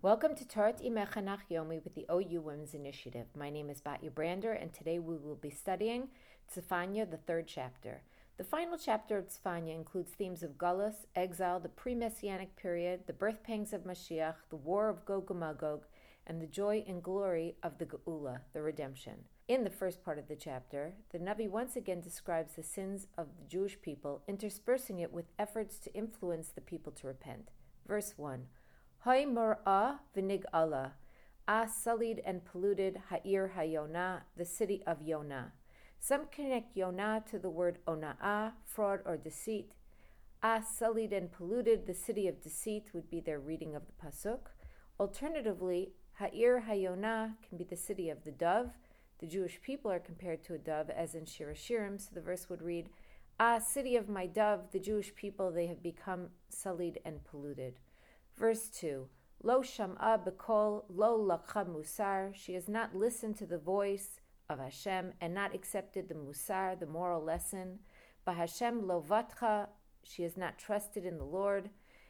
Welcome to Torat Imecha Yomi with the OU Women's Initiative. My name is Batya Brander, and today we will be studying Tzefanya, the third chapter. The final chapter of Tzefanya includes themes of Galus, exile, the pre-Messianic period, the birth pangs of Mashiach, the war of Gog and Magog, and the joy and glory of the Geula, the redemption. In the first part of the chapter, the Navi once again describes the sins of the Jewish people, interspersing it with efforts to influence the people to repent. Verse 1. Hay mur'ah v'nig Allah, sullied and polluted ha'ir ha'yonah, the city of Yonah. Some connect Yonah to the word ona'ah, fraud or deceit. Sullied and polluted, the city of deceit, would be their reading of the pasuk. Alternatively, ha'ir ha'yonah can be the city of the dove. The Jewish people are compared to a dove, as in Shir Hashirim, so the verse would read, city of my dove, the Jewish people, they have become sullied and polluted. Verse 2, Lo sham'a b'kol, lo lakha musar, she has not listened to the voice of Hashem and not accepted the musar, the moral lesson. B'Hashem lo vatcha, she has not trusted in the Lord.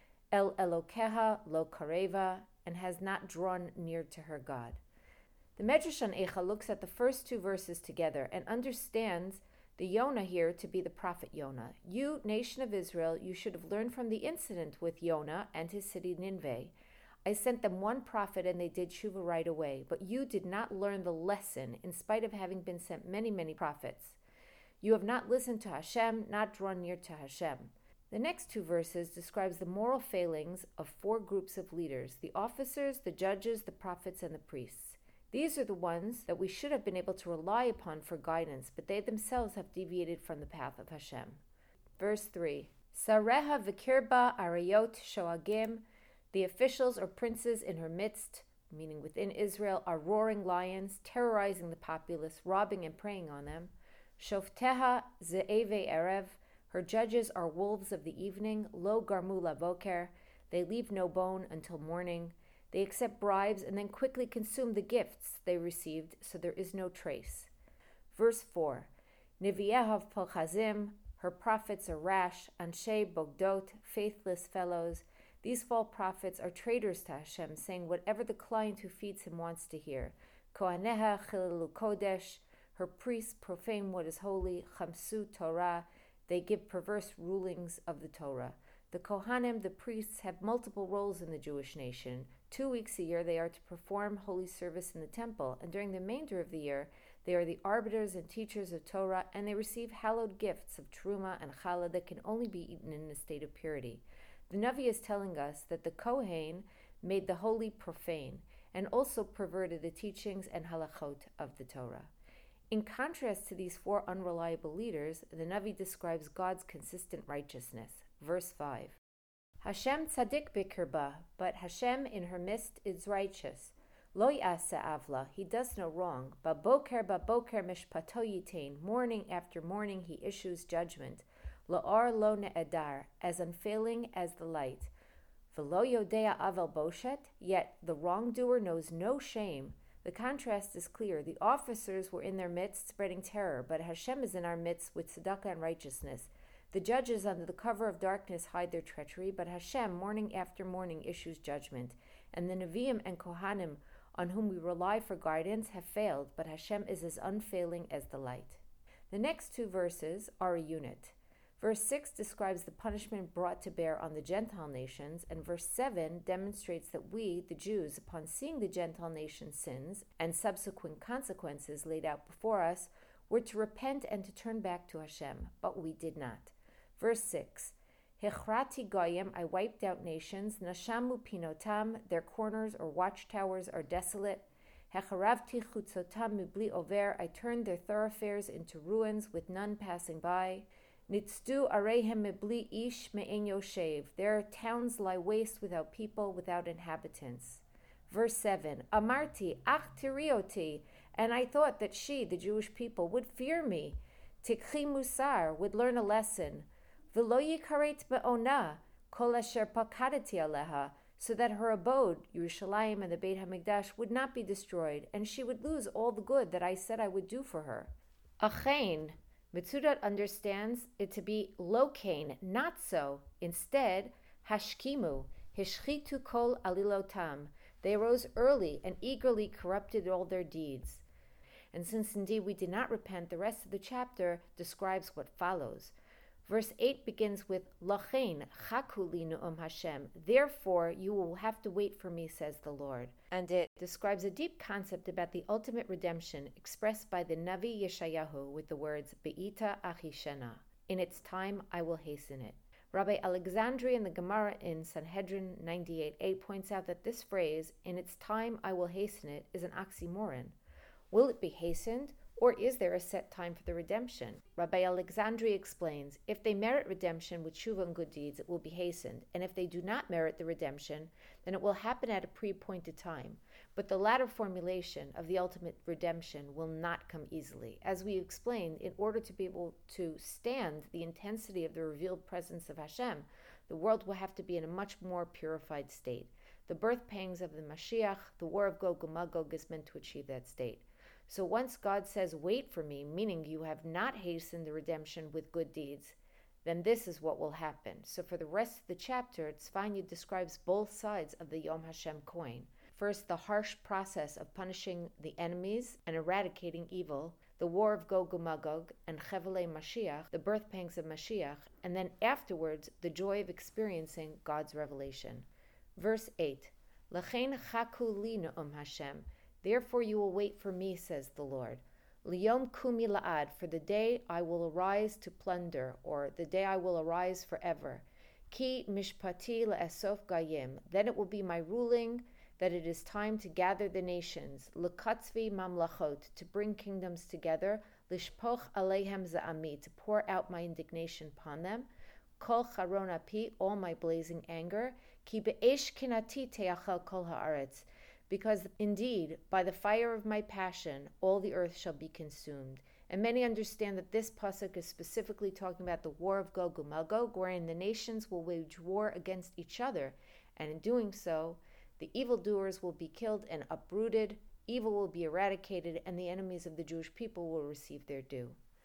El Elokeha lo kareva, and has not drawn near to her God. The Medrash on Eicha looks at the first two verses together and understands the Yonah here to be the prophet Yonah. You, nation of Israel, you should have learned from the incident with Yonah and his city Nineveh. I sent them one prophet and they did tshuva right away, but you did not learn the lesson in spite of having been sent many, many prophets. You have not listened to Hashem, not drawn near to Hashem. The next two verses describes the moral failings of four groups of leaders: the officers, the judges, the prophets, and the priests. These are the ones that we should have been able to rely upon for guidance, but they themselves have deviated from the path of Hashem. Verse 3, Sareha v'kirba arayot shoagim, the officials or princes in her midst, meaning within Israel, are roaring lions, terrorizing the populace, robbing and preying on them. Shofteha ze'eve erev, her judges are wolves of the evening, lo garmu lavoker, they leave no bone until morning. They accept bribes and then quickly consume the gifts they received, so there is no trace. Verse 4, Nevi'ehav polchazim, her prophets are rash, anshe bogdot, faithless fellows. These false prophets are traitors to Hashem, saying whatever the client who feeds him wants to hear. Kohaneha chililu kodesh, her priests profane what is holy, chamsu Torah, they give perverse rulings of the Torah. The Kohanim, the priests, have multiple roles in the Jewish nation. 2 weeks a year they are to perform holy service in the temple, and during the remainder of the year they are the arbiters and teachers of Torah, and they receive hallowed gifts of truma and challah that can only be eaten in a state of purity. The Navi is telling us that the Kohen made the holy profane, and also perverted the teachings and halachot of the Torah. In contrast to these four unreliable leaders, the Navi describes God's consistent righteousness. Verse 5, Hashem tzaddik b'kirba, but Hashem in her midst is righteous. Lo yaseh avla, he does no wrong. Baboker mishpato yitain, morning after morning he issues judgment. La'ar lo ne'edar, as unfailing as the light. V'lo yodea avel boshet, yet the wrongdoer knows no shame. The contrast is clear. The officers were in their midst spreading terror, but Hashem is in our midst with tzedakah and righteousness. The judges under the cover of darkness hide their treachery, but Hashem morning after morning issues judgment. And the Nevi'im and Kohanim on whom we rely for guidance have failed, but Hashem is as unfailing as the light. The next two verses are a unit. Verse 6 describes the punishment brought to bear on the Gentile nations, and verse 7 demonstrates that we, the Jews, upon seeing the Gentile nations' sins and subsequent consequences laid out before us, were to repent and to turn back to Hashem, but we did not. Verse 6, Hechrati goyim, I wiped out nations, nashamu pinotam, their corners or watchtowers are desolate. Hecharavti chutzotam mibli over, I turned their thoroughfares into ruins with none passing by. Nitzdu arehem mibli ish me'en yoshev, their towns lie waste without people, without inhabitants. Verse 7, Amarti ach tirioti, and I thought that she, the Jewish people, would fear me. Tikchi musar, would learn a lesson. V'lo yikaret be'ona, kol asher pakadati aleha, so that her abode, Yerushalayim and the Beit HaMikdash, would not be destroyed, and she would lose all the good that I said I would do for her. Achein, Metzudat understands it to be lokain, not so. Instead, hashkimu, hishchitu kol alilotam, They arose early and eagerly corrupted all their deeds. And since indeed we did not repent, the rest of the chapter describes what follows. Verse 8 begins with, Lachein chaku li ne'um Hashem. Therefore you will have to wait for me, says the Lord. And it describes a deep concept about the ultimate redemption expressed by the Navi Yeshayahu with the words, Be'ita achishena. In its time I will hasten it. Rabbi Alexandri in the Gemara in Sanhedrin 98a points out that this phrase, in its time I will hasten it, is an oxymoron. Will it be hastened, or is there a set time for the redemption? Rabbi Alexandri explains, if they merit redemption with tshuva and good deeds, it will be hastened, and if they do not merit the redemption, then it will happen at a pre-appointed time. But the latter formulation of the ultimate redemption will not come easily. As we explained, in order to be able to stand the intensity of the revealed presence of Hashem, the world will have to be in a much more purified state. The birth pangs of the Mashiach, the war of Gog and Magog, is meant to achieve that state. So once God says, wait for me, meaning you have not hastened the redemption with good deeds, then this is what will happen. So for the rest of the chapter, Tzfanya describes both sides of the Yom Hashem coin. First, the harsh process of punishing the enemies and eradicating evil, the war of Gog and Magog, and Chevelei Mashiach, the birth pangs of Mashiach, and then afterwards, the joy of experiencing God's revelation. Verse 8, Lachein chaku li ne'um Hashem. Therefore you will wait for me, says the Lord. Liyom kumi la'ad, for the day I will arise to plunder, or the day I will arise forever. Ki mishpati la'esof gayim, then it will be my ruling that it is time to gather the nations, l'katzvi mamlachot, to bring kingdoms together, lishpoch aleihem za'ami, to pour out my indignation upon them, kol charon api, all my blazing anger, ki be'esh kinati te'achal kol ha'aretz, because indeed, by the fire of my passion, all the earth shall be consumed. And many understand that this pasuk is specifically talking about the war of Gog and Magog, wherein the nations will wage war against each other, and in doing so, the evildoers will be killed and uprooted, evil will be eradicated, and the enemies of the Jewish people will receive their due.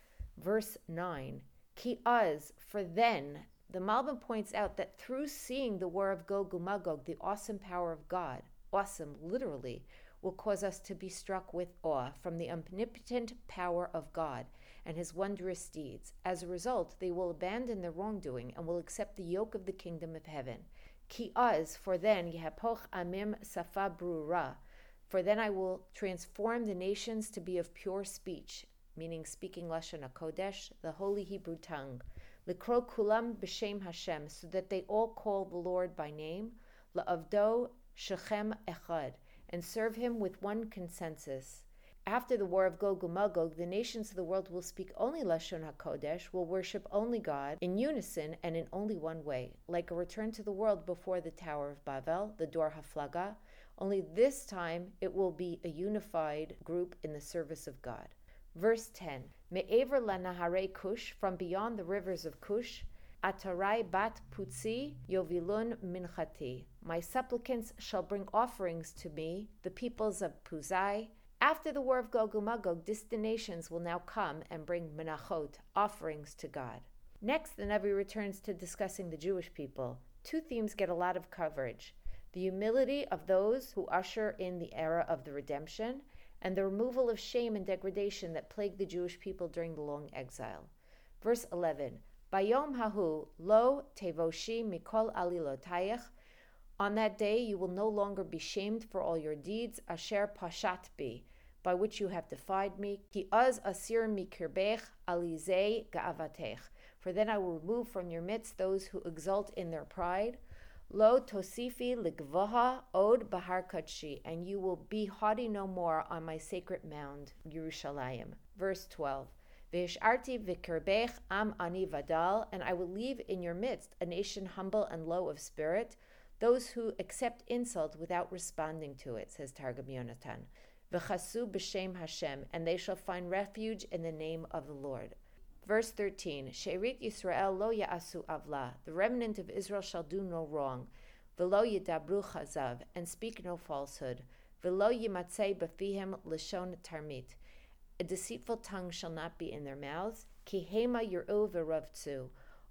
Verse 9, Ki az, for then, the Malbim points out that through seeing the war of Gog and Magog, the awesome power of God, awesome, literally, will cause us to be struck with awe from the omnipotent power of God and his wondrous deeds. As a result, they will abandon their wrongdoing and will accept the yoke of the kingdom of heaven. Ki az, for then, yehapoch amim safa brura, for then I will transform the nations to be of pure speech, meaning speaking Lashon HaKodesh, the holy Hebrew tongue. Likro kulam b'shem Hashem, so that they all call the Lord by name, la'avdo Shechem Echad, and serve him with one consensus. After the war of Gog and Magog, the nations of the world will speak only Lashon HaKodesh, will worship only God, in unison and in only one way, like a return to the world before the Tower of Babel, the Dor HaFlaga, only this time it will be a unified group in the service of God. Verse 10, Me'ever lanahare Kush, from beyond the rivers of Kush, Atarai bat putzi yovilun minchati. My supplicants shall bring offerings to me, the peoples of Puzai. After the war of Gog and Magog, distant nations will now come and bring menachot, offerings to God. Next, the Navi returns to discussing the Jewish people. Two themes get a lot of coverage: the humility of those who usher in the era of the redemption, and the removal of shame and degradation that plagued the Jewish people during the long exile. Verse 11, Bayom hahu lo tevoshi mikol alilotayach. On that day you will no longer be shamed for all your deeds, asher pashat bi, by which you have defied me. Ki az asir mikirbech alizei ga'avatech. For then I will remove from your midst those who exult in their pride. Lo tosifi ligvoha od bahar kadshi, and you will be haughty no more on my sacred mound, Yerushalayim. Verse 12. Ve'isharti v'kirbech am ani vadal, and I will leave in your midst a nation humble and low of spirit, those who accept insult without responding to it, says Targum Yonatan. V'chasu b'shem Hashem, and they shall find refuge in the name of the Lord. Verse 13, She'erit Yisrael lo ya'asu avla, the remnant of Israel shall do no wrong, v'lo yidabru chazav, and speak no falsehood, v'lo yimatzei b'fihem lishon tarmit, a deceitful tongue shall not be in their mouths, ki hema yir'u v'ravtzu,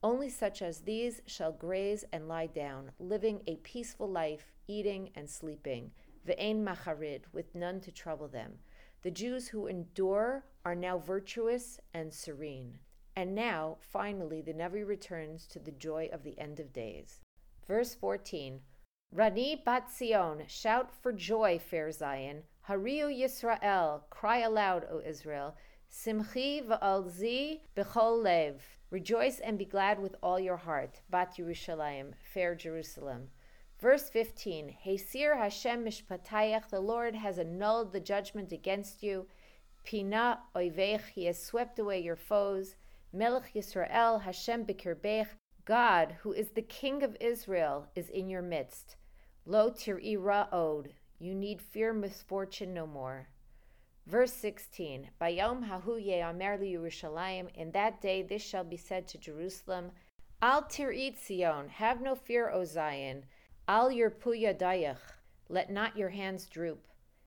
Only such as these shall graze and lie down, living a peaceful life, eating and sleeping. Ve'ein macharid, with none to trouble them. The Jews who endure are now virtuous and serene. And now, finally, the Navi returns to the joy of the end of days. Verse 14, Rani bat Zion, shout for joy, fair Zion. Hariu Yisrael, cry aloud, O Israel. Simchi v'alzi b'chol lev. Rejoice and be glad with all your heart, Bat Yerushalayim, fair Jerusalem. Verse 15, Heisir Hashem mishpatayach, the Lord has annulled the judgment against you. Pina oivech, he has swept away your foes. Melech Yisrael, Hashem b'kirbech, God, who is the King of Israel, is in your midst. Lo tir'i ra'od, you need fear misfortune no more. Verse 16, Bayom hahu ye'amer liYerushalayim, in that day this shall be said to Jerusalem, Al tir'i Zion, have no fear, O Zion. Al yirpu yadayach, let not your hands droop.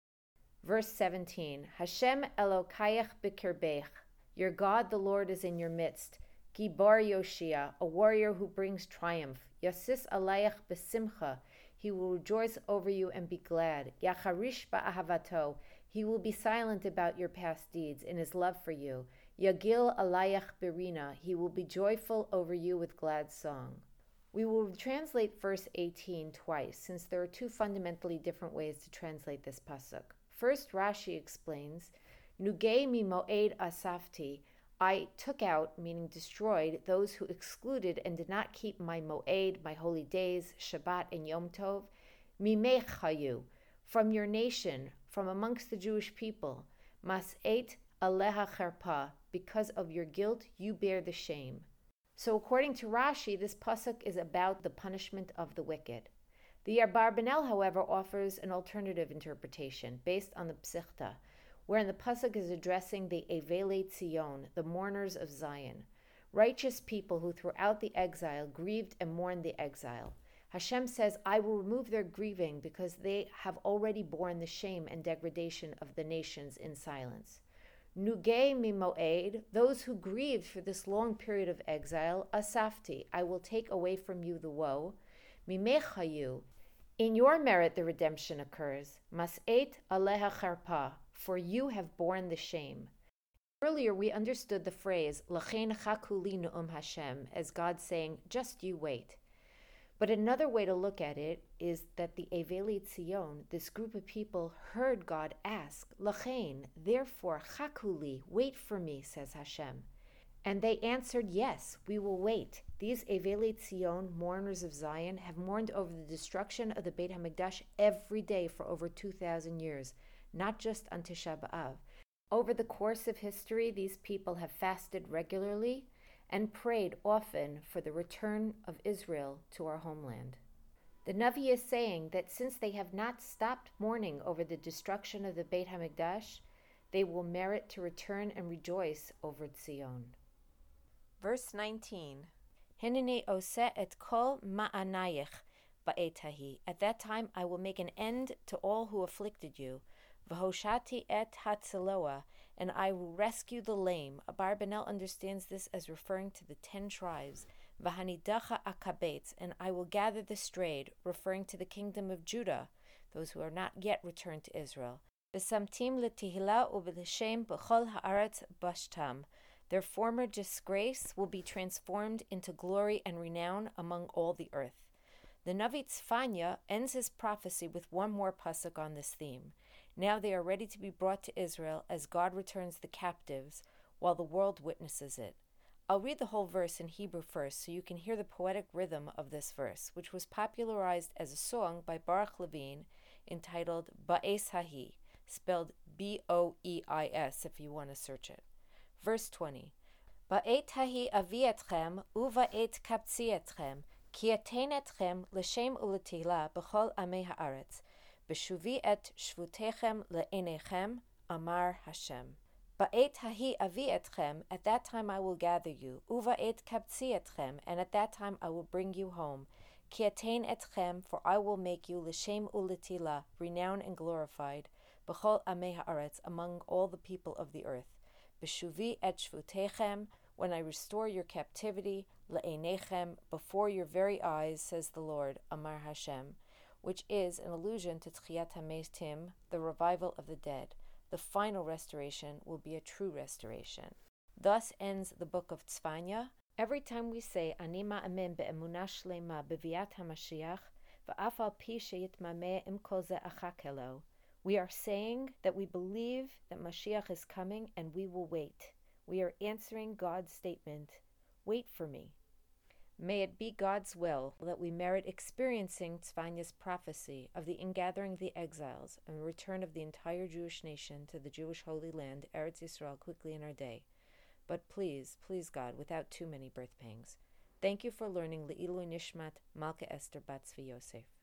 Verse 17, Hashem Elokayach b'kirbech, your God the Lord is in your midst. Gibor Yoshia, a warrior who brings triumph. Yasis alayach b'simcha, he will rejoice over you and be glad. Yacharish ba'ahavato, he will be silent about your past deeds in his love for you. Yagil alayach berina, he will be joyful over you with glad song. We will translate verse 18 twice, since there are two fundamentally different ways to translate this pasuk. First, Rashi explains, Nugei mi mo'ed asafti, I took out, meaning destroyed, those who excluded and did not keep my mo'ed, my holy days, Shabbat and Yom Tov, mimech hayu, from your nation, from amongst the Jewish people, mas'et aleha cherpa, because of your guilt you bear the shame. So according to Rashi, this pasuk is about the punishment of the wicked. The Abarbanel, however, offers an alternative interpretation based on the Psichta, wherein the pasuk is addressing the Evelei Tzion, the mourners of Zion, righteous people who throughout the exile grieved and mourned the exile. Hashem says, I will remove their grieving because they have already borne the shame and degradation of the nations in silence. Nugei mimoed, those who grieved for this long period of exile, asafti, I will take away from you the woe. Mimechayu, in your merit the redemption occurs. Mas'et aleha charpa, for you have borne the shame. Earlier we understood the phrase, Lachen chakuli nu'um Hashem, as God saying, just you wait. But another way to look at it is that the Evelei Tzion, this group of people, heard God ask, Lachen, therefore, chakuli, wait for me, says Hashem. And they answered, yes, we will wait. These Evelei Tzion, mourners of Zion, have mourned over the destruction of the Beit HaMikdash every day for over 2,000 years, not just on Tisha B'Av. Over the course of history, these people have fasted regularly and prayed often for the return of Israel to our homeland. The Navi is saying that since they have not stopped mourning over the destruction of the Beit HaMikdash, they will merit to return and rejoice over Zion. Verse 19, Hineni oseh et kol ma'anayich ba'et hahi. At that time I will make an end to all who afflicted you. V'hoshati et hatziloah, and I will rescue the lame. Abarbanel understands this as referring to the 10 tribes. V'hanidacha akabetz, and I will gather the strayed, referring to the kingdom of Judah, those who are not yet returned to Israel. V'samtim letihila u'v'l'shem b'chol ha'aretz bashtam. Their former disgrace will be transformed into glory and renown among all the earth. The Navi Tzfanya ends his prophecy with one more pasuk on this theme. Now they are ready to be brought to Israel as God returns the captives while the world witnesses it. I'll read the whole verse in Hebrew first so you can hear the poetic rhythm of this verse, which was popularized as a song by Baruch Levine entitled Ba'es Hahi, spelled B-O-E-I-S if you want to search it. Verse 20, Ba'et hahi avi etchem uva'et kaptzi etchem ki atein etchem l'shem u'letihila b'chol amei ha'aretz b'shuvi et shvutechem le'enechem amar Hashem. Ba'et hahi avi etchem, at that time I will gather you, uva'et kaptzi etchem, and at that time I will bring you home. Ki atein etchem, for I will make you l'shem u'letihila, renowned and glorified, b'chol amei ha'aretz, among all the people of the earth. B'shuvi et shvutechem, when I restore your captivity, le'einechem, before your very eyes, says the Lord, Amar Hashem, which is an allusion to Tchiyat HaMeitim, the revival of the dead. The final restoration will be a true restoration. Thus ends the book of Tzfanya. Every time we say Ani ma'amin be'emunah shlema beviat HaMashiach v'af al pi sheyitmameh im kol ze achakelo, we are saying that we believe that Mashiach is coming and we will wait. We are answering God's statement, wait for me. May it be God's will that we merit experiencing Tzfanya's prophecy of the ingathering of the exiles and the return of the entire Jewish nation to the Jewish Holy Land, Eretz Yisrael, quickly in our day. But please, please God, without too many birth pangs. Thank you for learning Le'ilu Nishmat Malka Esther Bat Tzvi Yosef.